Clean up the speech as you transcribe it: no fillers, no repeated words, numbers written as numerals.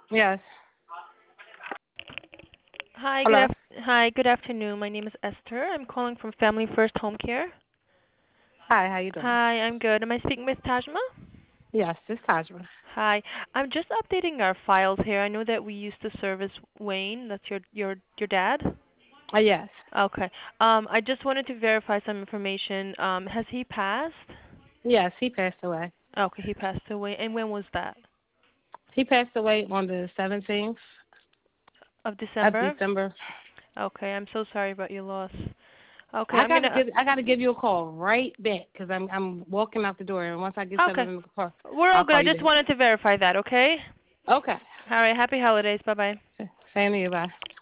Yes. Hi, Hello. hi, good afternoon. My name is Esther. I'm calling from Family First Home Care. Hi, how you doing? Hi, I'm good. Am I speaking with Tajma? Yes, this is Tajma. Hi. I'm just updating our files here. I know that we used to service Wayne. That's your dad? Yes. Okay. I just wanted to verify some information. Has he passed? Yes, he passed away. Okay, he passed away. And when was that? He passed away on the 17th Of of December? December. Okay, I'm so sorry about your loss. Okay, I I'm gotta gonna. give I gotta give you a call right back because I'm walking out the door and once I get Okay, settled in the car, we're all I'll good. call I you just back. wanted to verify that. Okay. Okay. All right. Happy holidays. Bye bye. Same to you. Bye.